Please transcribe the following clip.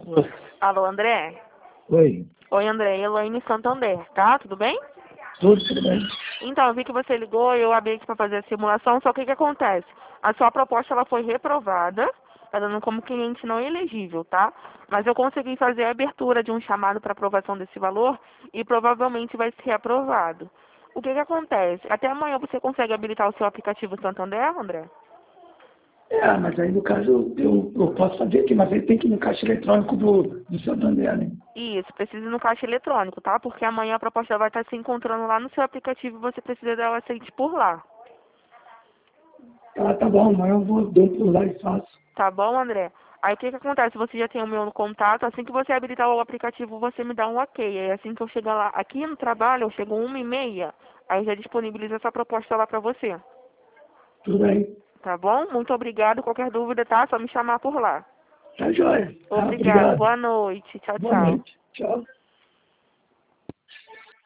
Oi. Alô, André? Oi. Oi, André. Elaine Santander, tá? Tudo bem? Tudo bem? Então, eu vi que você ligou e eu abri aqui para fazer a simulação, só que o que acontece? A sua proposta ela foi reprovada, tá dando como cliente não elegível, tá? Mas eu consegui fazer a abertura de um chamado para aprovação desse valor e provavelmente vai ser aprovado. O que acontece? Até amanhã você consegue habilitar o seu aplicativo Santander, André? Mas aí no caso eu posso fazer aqui, mas aí tem que ir no caixa eletrônico do Santander, né? Isso, precisa ir no caixa eletrônico, tá? Porque amanhã a proposta vai estar se encontrando lá no seu aplicativo e você precisa dar o aceite por lá. Tá bom, amanhã eu dou um pulo lá e faço. Tá bom, André? Aí o que acontece? Você já tem o meu contato, assim que você habilitar o aplicativo, você me dá um ok. Aí assim que eu chegar lá, aqui no trabalho, eu chego 1h30, aí já disponibiliza essa proposta lá pra você. Tudo bem? Tá bom? Muito obrigado. Qualquer dúvida, tá? Só me chamar por lá. Tá joia. Tá, Obrigado. obrigado. Boa noite. Tchau, Boa tchau. noite. Tchau.